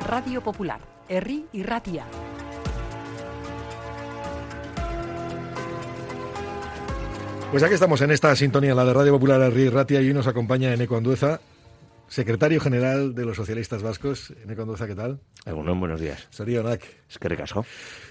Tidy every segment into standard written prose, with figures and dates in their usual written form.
Radio Popular, Herri y Ratia. Pues aquí estamos en esta sintonía, la de Radio Popular, Herri y Ratia, y hoy nos acompaña Eneko Andueza, secretario general de los socialistas vascos. Eneko Andueza, ¿qué tal? Buenos días. Zorionak. Es que recasó.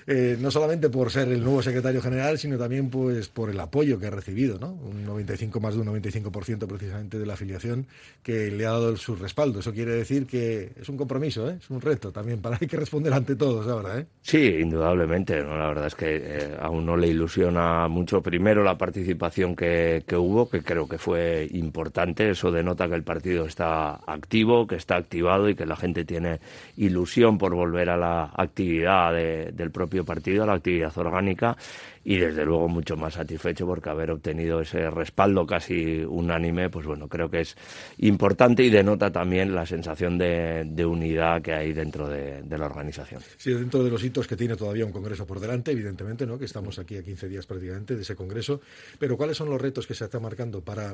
No solamente por ser el nuevo secretario general, sino también pues por el apoyo que ha recibido, ¿no? Más de un 95% precisamente de la afiliación que le ha dado su respaldo. Eso quiere decir que es un compromiso, es un reto también, hay que responder ante todos ahora, ¿eh? Sí, indudablemente, ¿no? La verdad es que a uno le ilusiona mucho primero la participación que hubo, que creo que fue importante. Eso denota que el partido está activo, que está activado y que la gente tiene ilusión por volver a la actividad del propio partido, a la actividad orgánica, y desde luego mucho más satisfecho porque haber obtenido ese respaldo casi unánime, pues bueno, creo que es importante y denota también la sensación de unidad que hay dentro de la organización. Sí, dentro de los hitos que tiene todavía un congreso por delante, evidentemente, ¿no? Que estamos aquí a 15 días prácticamente de ese congreso, pero ¿cuáles son los retos que se está marcando para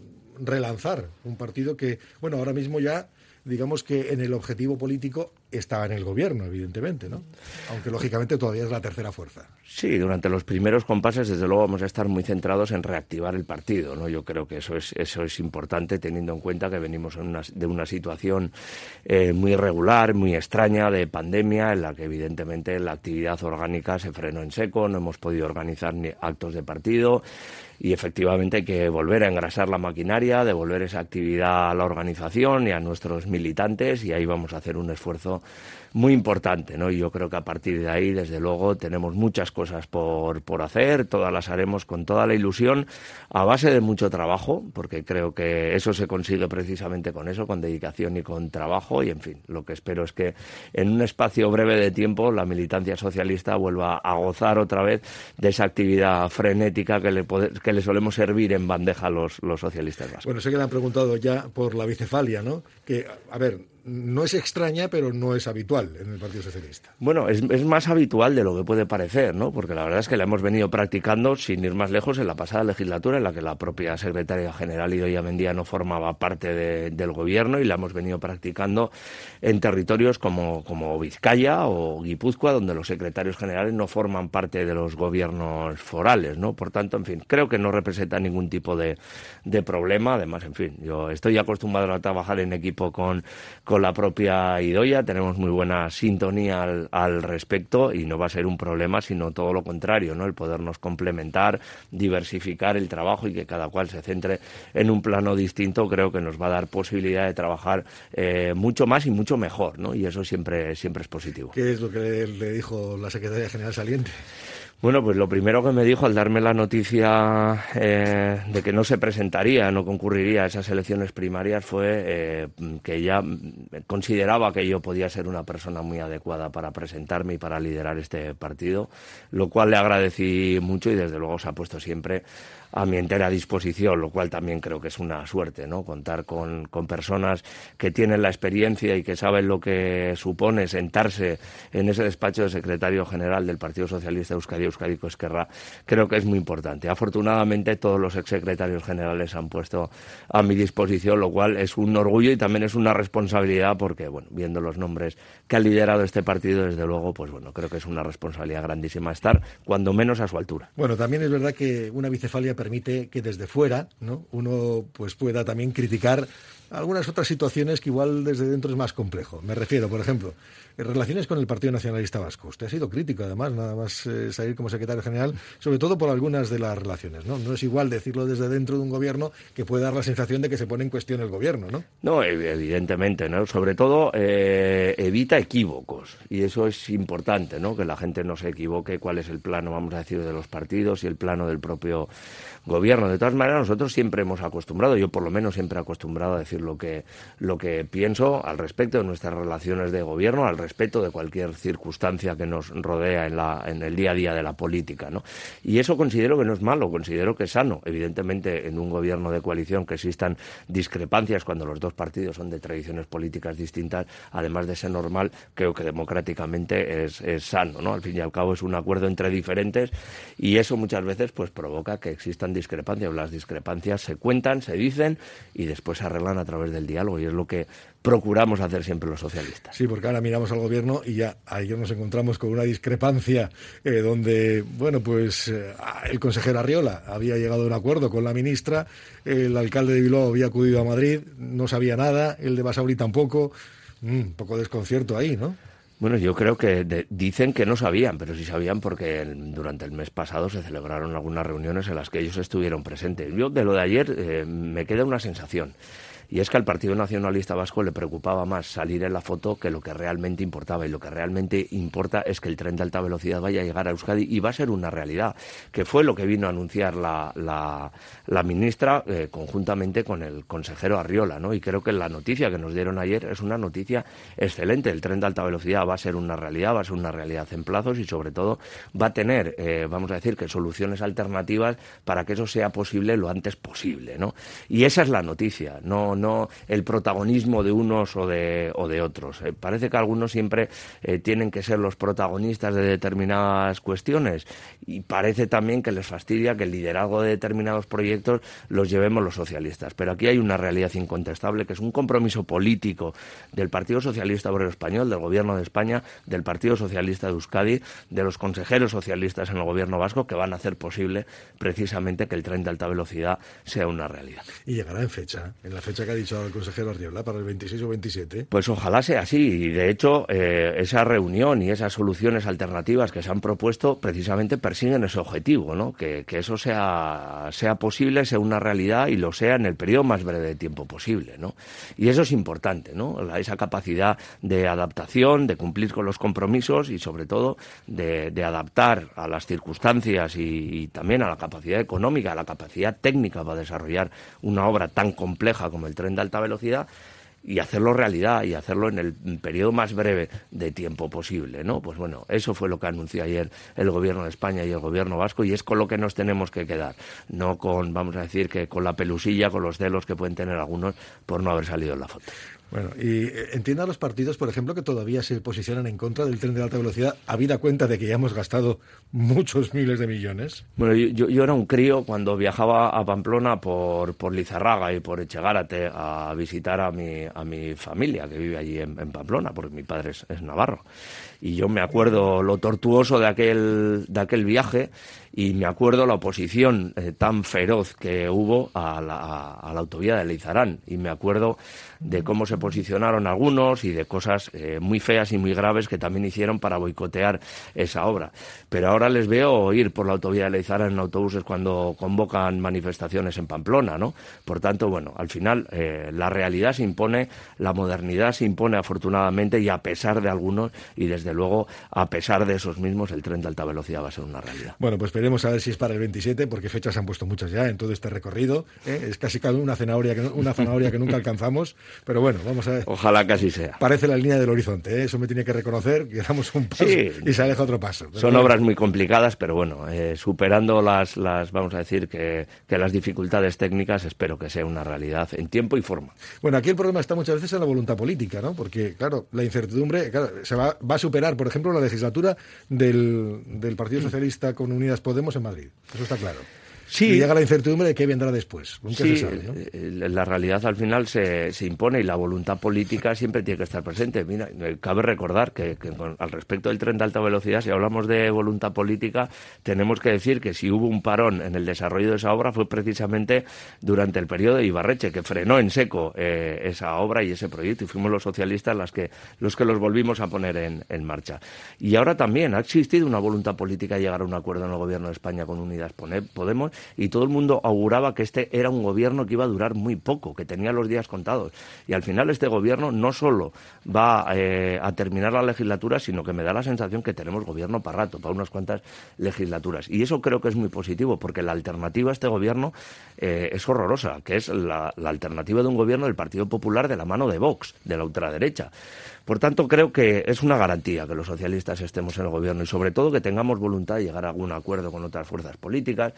relanzar un partido que, bueno, ahora mismo ya digamos que en el objetivo político estaba en el gobierno, evidentemente, ¿no? Aunque lógicamente todavía es la tercera fuerza. Sí, durante los primeros compases desde luego vamos a estar muy centrados en reactivar el partido, ¿no? Yo creo que eso es importante, teniendo en cuenta que venimos de una situación muy irregular, muy extraña, de pandemia, en la que evidentemente la actividad orgánica se frenó en seco, no hemos podido organizar ni actos de partido. Y efectivamente hay que volver a engrasar la maquinaria, devolver esa actividad a la organización y a nuestros militantes, y ahí vamos a hacer un esfuerzo muy importante, ¿no? Y yo creo que a partir de ahí, desde luego, tenemos muchas cosas por hacer, todas las haremos con toda la ilusión, a base de mucho trabajo, porque creo que eso se consigue precisamente con eso, con dedicación y con trabajo, y en fin, lo que espero es que en un espacio breve de tiempo la militancia socialista vuelva a gozar otra vez de esa actividad frenética que le solemos servir en bandeja a los socialistas vascos. Bueno, sé que le han preguntado ya por la bicefalia, ¿no? Que, a ver, no es extraña, pero no es habitual en el Partido Socialista. Bueno, es más habitual de lo que puede parecer, ¿no? Porque la verdad es que la hemos venido practicando, sin ir más lejos, en la pasada legislatura, en la que la propia secretaria general Idoia Mendia no formaba parte del gobierno, y la hemos venido practicando en territorios como Vizcaya o Guipúzcoa, donde los secretarios generales no forman parte de los gobiernos forales, ¿no? Por tanto, en fin, creo que no representa ningún tipo de problema. Además, en fin, yo estoy acostumbrado a trabajar en equipo con la propia Idoia, tenemos muy buena sintonía al respecto, y no va a ser un problema, sino todo lo contrario, ¿no? El podernos complementar, diversificar el trabajo y que cada cual se centre en un plano distinto, creo que nos va a dar posibilidad de trabajar mucho más y mucho mejor, ¿no? Y eso siempre es positivo. ¿Qué es lo que le dijo la secretaria general saliente? Bueno, pues lo primero que me dijo al darme la noticia de que no se presentaría, no concurriría a esas elecciones primarias, fue que ella consideraba que yo podía ser una persona muy adecuada para presentarme y para liderar este partido, lo cual le agradecí mucho, y desde luego se ha puesto siempre a mi entera disposición, lo cual también creo que es una suerte, ¿no? Contar con personas que tienen la experiencia y que saben lo que supone sentarse en ese despacho de secretario general del Partido Socialista de Euskadi, Euskadiko Ezkerra, creo que es muy importante. Afortunadamente todos los exsecretarios generales se han puesto a mi disposición, lo cual es un orgullo y también es una responsabilidad, porque, bueno, viendo los nombres que ha liderado este partido, desde luego, pues bueno, creo que es una responsabilidad grandísima estar, cuando menos, a su altura. Bueno, también es verdad que una bicefalia permite que desde fuera, ¿no?, uno pues pueda también criticar algunas otras situaciones que igual desde dentro es más complejo. Me refiero, por ejemplo, en relaciones con el Partido Nacionalista Vasco. Usted ha sido crítico, además, nada más salir como secretario general, sobre todo por algunas de las relaciones, ¿no? No es igual decirlo desde dentro de un gobierno que puede dar la sensación de que se pone en cuestión el gobierno, ¿no? No, evidentemente, ¿no? Sobre todo evita equívocos, y eso es importante, ¿no? Que la gente no se equivoque cuál es el plano, vamos a decir, de los partidos y el plano del propio gobierno. De todas maneras, nosotros siempre hemos acostumbrado, yo por lo menos siempre he acostumbrado a decir lo que pienso al respecto de nuestras relaciones de gobierno, al respecto de cualquier circunstancia que nos rodea en el día a día de la política, ¿no? Y eso considero que no es malo, considero que es sano. Evidentemente, en un gobierno de coalición que existan discrepancias cuando los dos partidos son de tradiciones políticas distintas, además de ser normal, creo que democráticamente es sano, ¿no? Al fin y al cabo es un acuerdo entre diferentes, y eso muchas veces pues provoca que existan discrepancias. Las discrepancias se cuentan, se dicen y después se arreglan a través del diálogo, y es lo que procuramos hacer siempre los socialistas. Sí, porque ahora miramos al gobierno y ya ayer nos encontramos con una discrepancia donde, bueno, pues el consejero Arriola había llegado a un acuerdo con la ministra, el alcalde de Bilbao había acudido a Madrid, no sabía nada, el de Basauri tampoco, un poco desconcierto ahí, ¿no? Bueno, yo creo que dicen que no sabían, pero sí sabían porque durante el mes pasado se celebraron algunas reuniones en las que ellos estuvieron presentes. Yo de lo de ayer me queda una sensación. Y es que al Partido Nacionalista Vasco le preocupaba más salir en la foto que lo que realmente importaba. Y lo que realmente importa es que el tren de alta velocidad vaya a llegar a Euskadi y va a ser una realidad, que fue lo que vino a anunciar la ministra conjuntamente con el consejero Arriola, ¿no? Y creo que la noticia que nos dieron ayer es una noticia excelente. El tren de alta velocidad va a ser una realidad en plazos y sobre todo va a tener, vamos a decir, que soluciones alternativas para que eso sea posible lo antes posible, ¿no? Y esa es la noticia, no el protagonismo de unos o de otros. Parece que algunos siempre tienen que ser los protagonistas de determinadas cuestiones y parece también que les fastidia que el liderazgo de determinados proyectos los llevemos los socialistas. Pero aquí hay una realidad incontestable, que es un compromiso político del Partido Socialista Obrero Español, del Gobierno de España, del Partido Socialista de Euskadi, de los consejeros socialistas en el Gobierno vasco, que van a hacer posible precisamente que el tren de alta velocidad sea una realidad. Y llegará en la fecha que ha dicho el consejero Arriola, para el 26 o 27. Pues ojalá sea así, y de hecho esa reunión y esas soluciones alternativas que se han propuesto precisamente persiguen ese objetivo, ¿no? Que eso sea posible, sea una realidad y lo sea en el periodo más breve de tiempo posible, ¿no? Y eso es importante, ¿no? Esa capacidad de adaptación, de cumplir con los compromisos y sobre todo de adaptar a las circunstancias y también a la capacidad económica, a la capacidad técnica para desarrollar una obra tan compleja como el tren de alta velocidad y hacerlo realidad y hacerlo en el periodo más breve de tiempo posible, ¿no? Pues bueno, eso fue lo que anunció ayer el Gobierno de España y el Gobierno vasco y es con lo que nos tenemos que quedar, no con, vamos a decir, que con la pelusilla, con los celos que pueden tener algunos por no haber salido en la foto. Bueno, y entiendo a los partidos, por ejemplo, que todavía se posicionan en contra del tren de alta velocidad, habida cuenta de que ya hemos gastado muchos miles de millones. Bueno, yo era un crío cuando viajaba a Pamplona por Lizarraga y por Echegárate a visitar a mi familia que vive allí en Pamplona, porque mi padre es navarro. Y yo me acuerdo lo tortuoso de aquel viaje y me acuerdo la oposición tan feroz que hubo a la autovía de Leizarán y me acuerdo de cómo se posicionaron algunos y de cosas muy feas y muy graves que también hicieron para boicotear esa obra. Pero ahora les veo ir por la autovía de Leizarán en autobuses cuando convocan manifestaciones en Pamplona, ¿no? Por tanto, bueno, al final la realidad se impone, la modernidad se impone afortunadamente y a pesar de algunos y desde luego a pesar de esos mismos el tren de alta velocidad va a ser una realidad. Bueno, pues veremos a ver si es para el 27 porque fechas se han puesto muchas ya en todo este recorrido, es casi una zanahoria que nunca alcanzamos, pero bueno, vamos a ver. Ojalá que así sea. Parece la línea del horizonte, eso me tiene que reconocer, que damos un paso y se aleja otro paso. Son obras muy complicadas, pero bueno, superando las vamos a decir que las dificultades técnicas, espero que sea una realidad en tiempo y forma. Bueno, aquí el problema está muchas veces en la voluntad política, ¿no? Porque, claro, la incertidumbre se va a superar, por ejemplo, la legislatura del Partido Socialista con Unidas Podemos en Madrid. Eso está claro. Sí. Y llega la incertidumbre de qué vendrá después. ¿Con qué se sabe, no? La realidad al final se impone y la voluntad política siempre tiene que estar presente. Mira, cabe recordar que al respecto del tren de alta velocidad, si hablamos de voluntad política, tenemos que decir que si hubo un parón en el desarrollo de esa obra fue precisamente durante el periodo de Ibarretxe, que frenó en seco esa obra y ese proyecto, y fuimos los socialistas los que los volvimos a poner en marcha. Y ahora también ha existido una voluntad política de llegar a un acuerdo en el Gobierno de España con Unidas Podemos, y todo el mundo auguraba que este era un gobierno que iba a durar muy poco, que tenía los días contados. Y al final este gobierno no solo va a terminar la legislatura, sino que me da la sensación que tenemos gobierno para rato, para unas cuantas legislaturas. Y eso creo que es muy positivo, porque la alternativa a este gobierno es horrorosa, que es la alternativa de un gobierno del Partido Popular de la mano de Vox, de la ultraderecha. Por tanto, creo que es una garantía que los socialistas estemos en el gobierno y sobre todo que tengamos voluntad de llegar a algún acuerdo con otras fuerzas políticas, que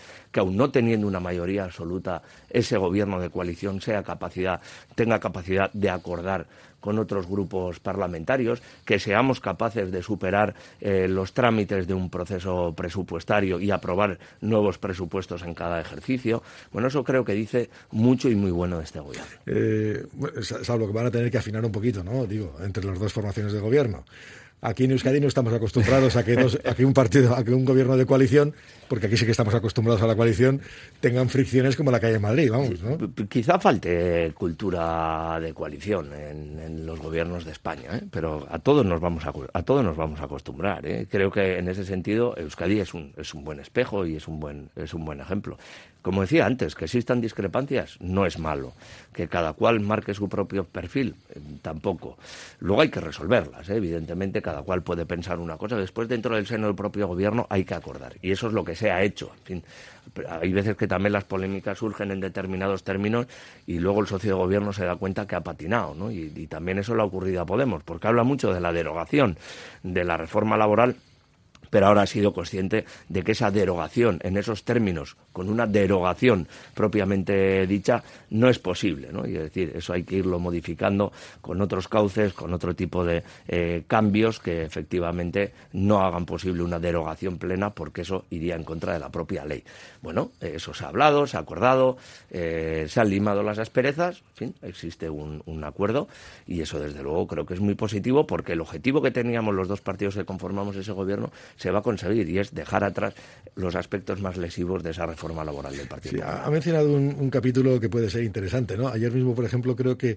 aun no teniendo una mayoría absoluta, ese gobierno de coalición tenga capacidad de acordar con otros grupos parlamentarios, que seamos capaces de superar los trámites de un proceso presupuestario y aprobar nuevos presupuestos en cada ejercicio. Bueno, eso creo que dice mucho y muy bueno de este gobierno. Salvo que van a tener que afinar un poquito, ¿no? Digo, entre las dos formaciones de gobierno. Aquí en Euskadi no estamos acostumbrados a que un gobierno de coalición, porque aquí sí que estamos acostumbrados a la coalición, tengan fricciones como la que hay en Madrid, vamos, ¿no? Quizá falte cultura de coalición en los gobiernos de España, pero a todos nos vamos a acostumbrar, ¿eh? Creo que en ese sentido Euskadi es un buen espejo y es un buen ejemplo. Como decía antes, que existan discrepancias no es malo. Que cada cual marque su propio perfil, tampoco. Luego hay que resolverlas, evidentemente, cada cual puede pensar una cosa. Después, dentro del seno del propio gobierno, hay que acordar. Y eso es lo que se ha hecho. En fin, hay veces que también las polémicas surgen en determinados términos y luego el socio de gobierno se da cuenta que ha patinado, ¿no? Y también eso le ha ocurrido a Podemos, porque habla mucho de la derogación de la reforma laboral, pero ahora ha sido consciente de que esa derogación en esos términos, con una derogación propiamente dicha, no es posible, ¿no? Y es decir, eso hay que irlo modificando con otros cauces, con otro tipo de cambios que efectivamente no hagan posible una derogación plena, porque eso iría en contra de la propia ley. Bueno, eso se ha hablado, se ha acordado, se han limado las asperezas, en fin, existe un acuerdo y eso desde luego creo que es muy positivo, porque el objetivo que teníamos los dos partidos que conformamos ese gobierno se va a conseguir, y es dejar atrás los aspectos más lesivos de esa reforma laboral del Partido Popular. Ha mencionado un capítulo que puede ser interesante, ¿no? Ayer mismo, por ejemplo,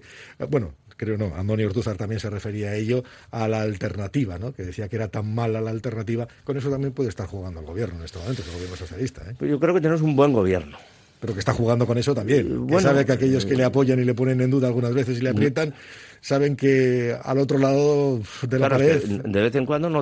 Andoni Ortúzar también se refería a ello, a la alternativa, ¿no? Que decía que era tan mala la alternativa. Con eso también puede estar jugando el gobierno en este momento, el gobierno socialista, ¿eh? Pues yo creo que tenemos un buen gobierno. Pero que está jugando con eso también. Que sabe que aquellos que le apoyan y le ponen en duda algunas veces y le aprietan, saben que al otro lado de la pared... Es que de vez en cuando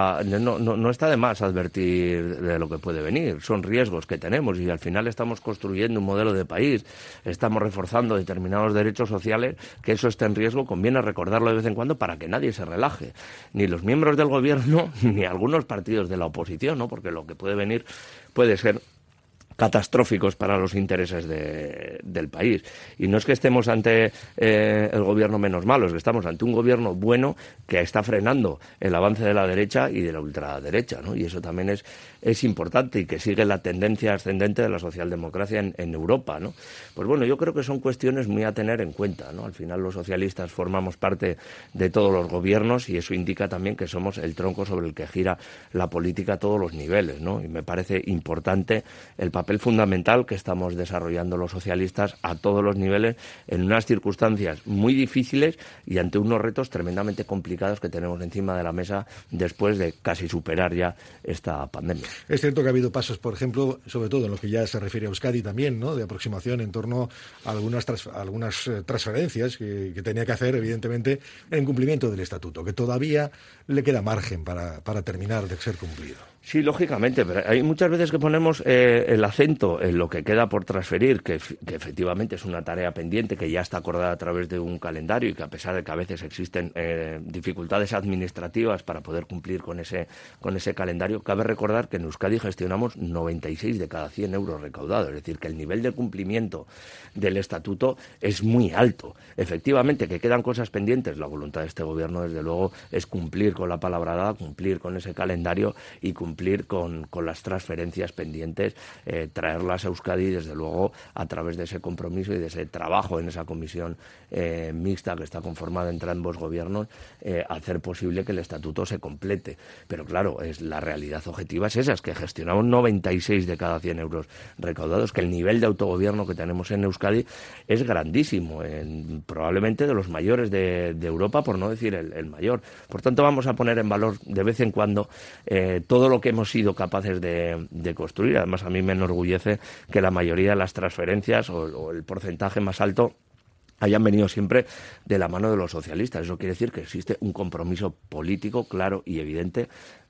no está de más advertir de lo que puede venir. Son riesgos que tenemos y al final estamos construyendo un modelo de país, estamos reforzando determinados derechos sociales, que eso está en riesgo. Conviene recordarlo de vez en cuando para que nadie se relaje, ni los miembros del gobierno ni algunos partidos de la oposición, ¿no? Porque lo que puede venir puede ser catastróficos para los intereses del país. Y no es que estemos ante el gobierno menos malo, es que estamos ante un gobierno bueno que está frenando el avance de la derecha y de la ultraderecha, ¿no? Y eso también es importante, y que sigue la tendencia ascendente de la socialdemocracia en Europa, ¿no? Pues bueno, yo creo que son cuestiones muy a tener en cuenta, ¿no? Al final los socialistas formamos parte de todos los gobiernos y eso indica también que somos el tronco sobre el que gira la política a todos los niveles, ¿no? Y me parece importante el papel fundamental que estamos desarrollando los socialistas a todos los niveles en unas circunstancias muy difíciles y ante unos retos tremendamente complicados que tenemos encima de la mesa después de casi superar ya esta pandemia. Es cierto que ha habido pasos, por ejemplo, sobre todo en lo que ya se refiere a Euskadi también, ¿no? De aproximación en torno a algunas transferencias que tenía que hacer, evidentemente, en cumplimiento del estatuto, que todavía le queda margen para terminar de ser cumplido. Sí, lógicamente, pero hay muchas veces que ponemos el acento en lo que queda por transferir, que efectivamente es una tarea pendiente, que ya está acordada a través de un calendario y que a pesar de que a veces existen dificultades administrativas para poder cumplir con ese calendario, cabe recordar que en Euskadi gestionamos 96 de cada 100 euros recaudados, es decir, que el nivel de cumplimiento del estatuto es muy alto. Efectivamente, que quedan cosas pendientes, la voluntad de este gobierno, desde luego, es cumplir con la palabra dada, cumplir con ese calendario y cumplir con las transferencias pendientes, traerlas a Euskadi, desde luego, a través de ese compromiso y de ese trabajo en esa comisión mixta que está conformada entre ambos gobiernos, hacer posible que el estatuto se complete. Pero claro, la realidad objetiva es esa, es que gestionamos 96 de cada 100 euros recaudados, que el nivel de autogobierno que tenemos en Euskadi es grandísimo, probablemente de los mayores de Europa, por no decir el mayor. Por tanto, vamos a poner en valor de vez en cuando todo lo que hemos sido capaces de construir. Además, a mí me enorgullece que la mayoría de las transferencias o el porcentaje más alto hayan venido siempre de la mano de los socialistas. Eso quiere decir que existe un compromiso político claro y evidente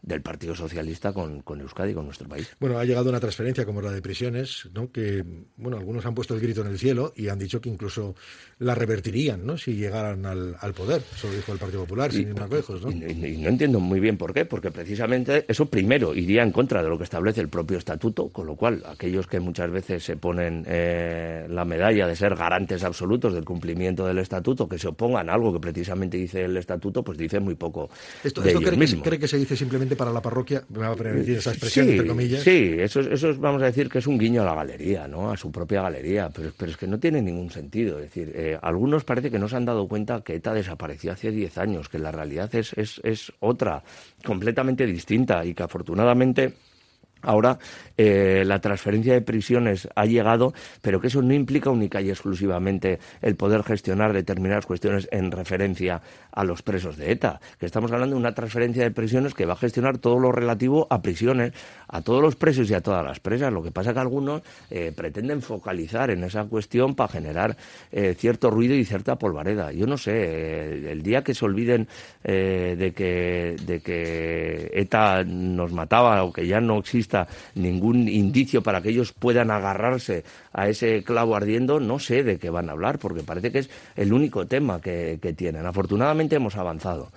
del Partido Socialista con Euskadi, con nuestro país. Bueno, ha llegado una transferencia como la de prisiones, ¿no? Que, bueno, algunos han puesto el grito en el cielo y han dicho que incluso la revertirían, ¿no? Si llegaran al poder. Eso lo dijo el Partido Popular, sin ir más lejos, ¿no? Y no entiendo muy bien por qué, porque precisamente eso primero iría en contra de lo que establece el propio estatuto, con lo cual aquellos que muchas veces se ponen la medalla de ser garantes absolutos del cumplimiento del estatuto, que se opongan a algo que precisamente dice el estatuto, pues dicen muy poco de ellos mismos. ¿Cree que se dice simplemente para la parroquia? Me va a permitir esa expresión, entre comillas. Sí, eso es, vamos a decir que es un guiño a la galería, ¿no? A su propia galería, pero es que no tiene ningún sentido. Es decir, algunos parece que no se han dado cuenta que ETA desapareció hace 10 años, que la realidad es otra, completamente distinta, y que afortunadamente ahora la transferencia de prisiones ha llegado, pero que eso no implica única y exclusivamente el poder gestionar determinadas cuestiones en referencia a los presos de ETA, que estamos hablando de una transferencia de prisiones que va a gestionar todo lo relativo a prisiones, a todos los presos y a todas las presas. Lo que pasa es que algunos pretenden focalizar en esa cuestión para generar cierto ruido y cierta polvareda. Yo no sé, el día que se olviden de que ETA nos mataba o que ya no exista ningún indicio para que ellos puedan agarrarse a ese clavo ardiendo, no sé de qué van a hablar, porque parece que es el único tema que tienen. Afortunadamente hemos avanzado.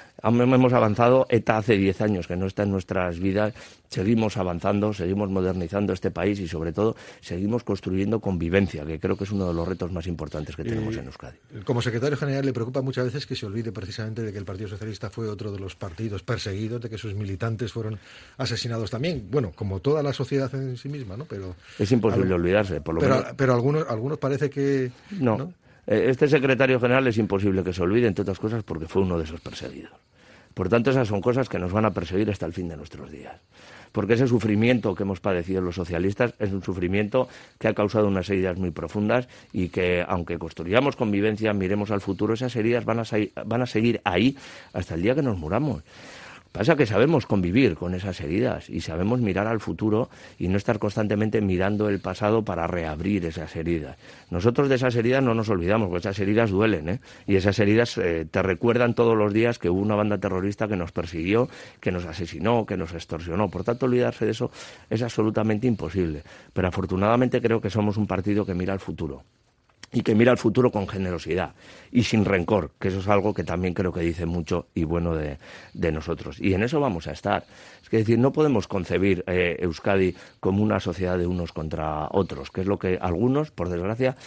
ETA hace 10 años que no está en nuestras vidas, seguimos avanzando, seguimos modernizando este país y sobre todo seguimos construyendo convivencia, que creo que es uno de los retos más importantes que tenemos en Euskadi. Como secretario general le preocupa muchas veces que se olvide precisamente de que el Partido Socialista fue otro de los partidos perseguidos, de que sus militantes fueron asesinados también, bueno, como toda la sociedad en sí misma, ¿no? Pero es imposible olvidarse, por lo menos. Pero algunos parece que... No. Este secretario general es imposible que se olvide, entre otras cosas, porque fue uno de esos perseguidos. Por tanto, esas son cosas que nos van a perseguir hasta el fin de nuestros días. Porque ese sufrimiento que hemos padecido los socialistas es un sufrimiento que ha causado unas heridas muy profundas y que, aunque construyamos convivencia, miremos al futuro, esas heridas van a seguir ahí hasta el día que nos muramos. Pasa que sabemos convivir con esas heridas y sabemos mirar al futuro y no estar constantemente mirando el pasado para reabrir esas heridas. Nosotros de esas heridas no nos olvidamos, porque esas heridas duelen, ¿eh? Y esas heridas te recuerdan todos los días que hubo una banda terrorista que nos persiguió, que nos asesinó, que nos extorsionó. Por tanto, olvidarse de eso es absolutamente imposible. Pero afortunadamente creo que somos un partido que mira al futuro. Y que mira al futuro con generosidad y sin rencor, que eso es algo que también creo que dice mucho y bueno de nosotros. Y en eso vamos a estar. Es decir, no podemos concebir Euskadi como una sociedad de unos contra otros, que es lo que algunos, por desgracia,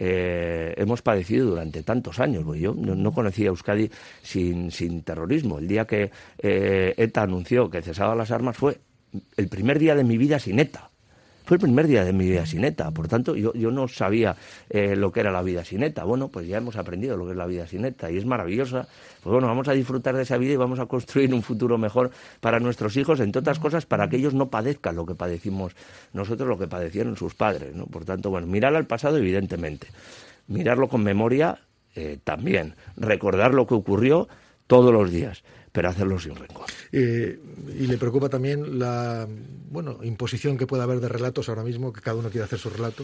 hemos padecido durante tantos años. Yo no conocía Euskadi sin terrorismo. El día que ETA anunció que cesaba las armas fue el primer día de mi vida sin ETA. Fue el primer día de mi vida sin ETA, por tanto yo no sabía lo que era la vida sin ETA. Bueno, pues ya hemos aprendido lo que es la vida sin ETA y es maravillosa. Pues bueno, vamos a disfrutar de esa vida y vamos a construir un futuro mejor para nuestros hijos, entre otras cosas, para que ellos no padezcan lo que padecimos nosotros, lo que padecieron sus padres, ¿no? Por tanto, bueno, mirar al pasado evidentemente, mirarlo con memoria también, recordar lo que ocurrió todos los días, pero hacerlo sin rencor. Y le preocupa también la imposición que pueda haber de relatos ahora mismo, que cada uno quiere hacer su relato.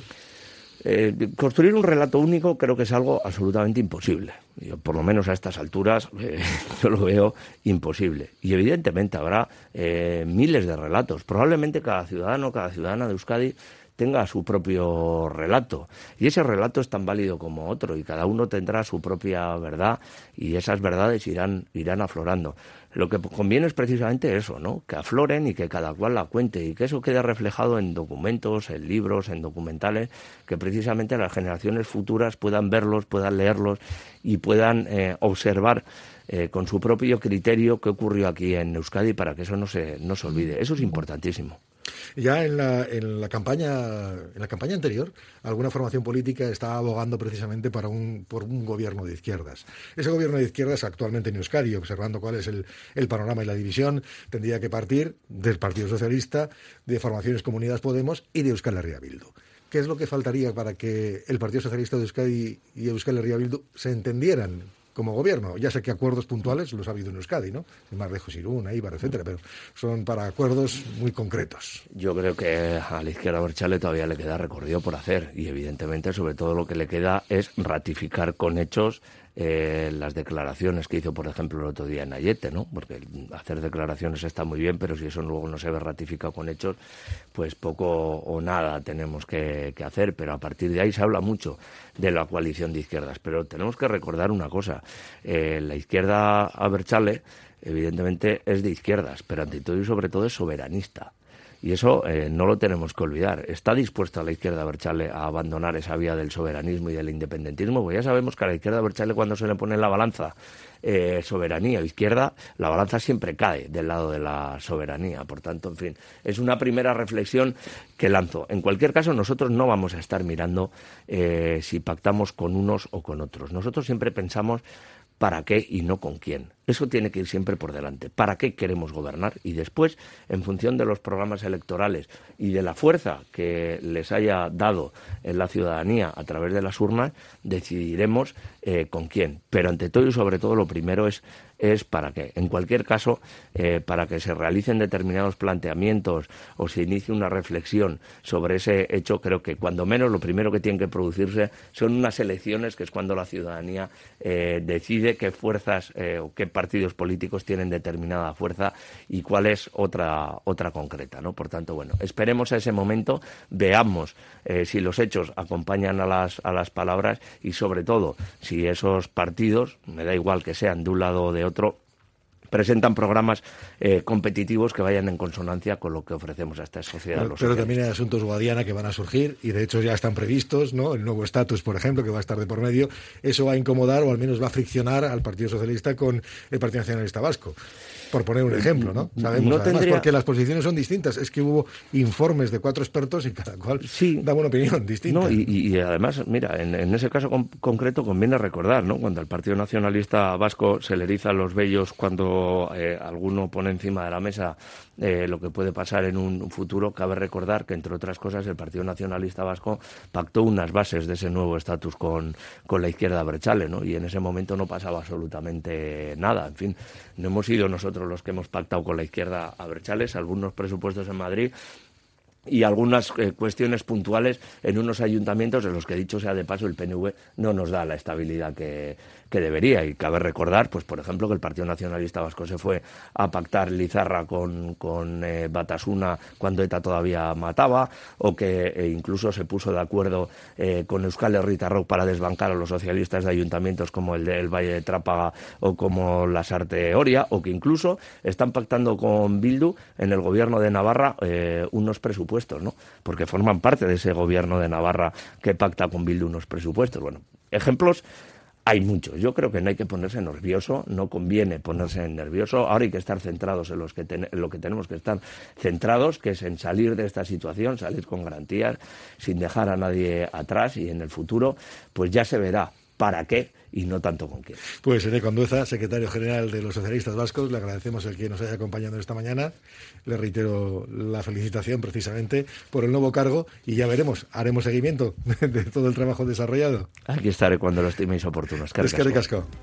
Construir un relato único creo que es algo absolutamente imposible. Yo, por lo menos a estas alturas, yo lo veo imposible. Y evidentemente habrá miles de relatos. Probablemente cada ciudadano, cada ciudadana de Euskadi tenga su propio relato. Y ese relato es tan válido como otro y cada uno tendrá su propia verdad y esas verdades irán aflorando. Lo que conviene es precisamente eso, ¿no? Que afloren y que cada cual la cuente y que eso quede reflejado en documentos, en libros, en documentales, que precisamente las generaciones futuras puedan verlos, puedan leerlos y puedan observar con su propio criterio qué ocurrió aquí en Euskadi para que eso no se olvide. Eso es importantísimo. Ya en la campaña anterior, alguna formación política estaba abogando precisamente por un gobierno de izquierdas. Ese gobierno de izquierdas actualmente en Euskadi, observando cuál es el panorama y la división, tendría que partir del Partido Socialista, de formaciones como Unidas Podemos y de Euskal Herria Bildu. ¿Qué es lo que faltaría para que el Partido Socialista de Euskadi y Euskal Herria Bildu se entendieran como gobierno. Ya sé que acuerdos puntuales los ha habido en Euskadi, ¿no? Más lejos Irún, Eibar, etcétera, pero son para acuerdos muy concretos. Yo creo que a la izquierda abertzale todavía le queda recorrido por hacer y evidentemente sobre todo lo que le queda es ratificar con hechos las declaraciones que hizo, por ejemplo, el otro día en Ayete, ¿no? Porque hacer declaraciones está muy bien, pero si eso luego no se ve ratificado con hechos, pues poco o nada tenemos que hacer. Pero a partir de ahí se habla mucho de la coalición de izquierdas. Pero tenemos que recordar una cosa. La izquierda abertzale, evidentemente, es de izquierdas, pero ante todo y sobre todo es soberanista. Y eso no lo tenemos que olvidar. ¿Está dispuesta la izquierda abertzale a abandonar esa vía del soberanismo y del independentismo? Pues ya sabemos que a la izquierda abertzale, cuando se le pone en la balanza soberanía o izquierda, la balanza siempre cae del lado de la soberanía. Por tanto, en fin, es una primera reflexión que lanzo. En cualquier caso, nosotros no vamos a estar mirando si pactamos con unos o con otros. Nosotros siempre pensamos para qué y no con quién. Eso tiene que ir siempre por delante. ¿Para qué queremos gobernar? Y después, en función de los programas electorales y de la fuerza que les haya dado en la ciudadanía a través de las urnas, decidiremos con quién. Pero ante todo y sobre todo lo primero es para qué. En cualquier caso, para que se realicen determinados planteamientos o se inicie una reflexión sobre ese hecho, creo que cuando menos lo primero que tienen que producirse son unas elecciones, que es cuando la ciudadanía decide qué fuerzas o qué partidos políticos tienen determinada fuerza y cuál es otra concreta, ¿no? Por tanto, bueno, esperemos a ese momento, veamos si los hechos acompañan a las palabras y sobre todo si esos partidos, me da igual que sean de un lado o de otro, presentan programas competitivos que vayan en consonancia con lo que ofrecemos a esta sociedad. Pero también hay asuntos, Guadiana, que van a surgir y de hecho ya están previstos, ¿no? El nuevo estatus, por ejemplo, que va a estar de por medio. Eso va a incomodar o al menos va a friccionar al Partido Socialista con el Partido Nacionalista Vasco. Por poner un ejemplo, ¿no? Sabemos, además, porque las posiciones son distintas. Es que hubo informes de 4 expertos y cada cual daba una opinión distinta. No, y además, mira, en ese caso concreto conviene recordar, ¿no? Cuando al Partido Nacionalista Vasco se le erizan los vellos cuando alguno pone encima de la mesa lo que puede pasar en un futuro, cabe recordar que, entre otras cosas, el Partido Nacionalista Vasco pactó unas bases de ese nuevo estatus con la izquierda abertzale, ¿no? Y en ese momento no pasaba absolutamente nada. En fin, no hemos sido nosotros los que hemos pactado con la izquierda abertzale, algunos presupuestos en Madrid y algunas cuestiones puntuales en unos ayuntamientos en los que, dicho sea de paso, el PNV no nos da la estabilidad que debería. Y cabe recordar, pues por ejemplo, que el Partido Nacionalista Vasco se fue a pactar Lizarra con Batasuna cuando ETA todavía mataba, o que incluso se puso de acuerdo con Euskal Herritarrok para desbancar a los socialistas de ayuntamientos como el del Valle de Trápaga o como Lasarte Oria, o que incluso están pactando con Bildu en el gobierno de Navarra unos presupuestos, ¿no? Porque forman parte de ese gobierno de Navarra que pacta con Bildu unos presupuestos. Bueno, ejemplos hay muchos. Yo creo que no hay que ponerse nervioso, no conviene ponerse nervioso. Ahora hay que estar centrados en lo que tenemos que estar centrados, que es en salir de esta situación, salir con garantías, sin dejar a nadie atrás, y en el futuro pues ya se verá para qué y no tanto con quién. Pues Eneko Andueza, secretario general de los socialistas vascos, le agradecemos el que nos haya acompañado esta mañana. Le reitero la felicitación precisamente por el nuevo cargo y ya veremos, haremos seguimiento de todo el trabajo desarrollado. Aquí estaré cuando lo estiméis oportuno. Eskerrik asko.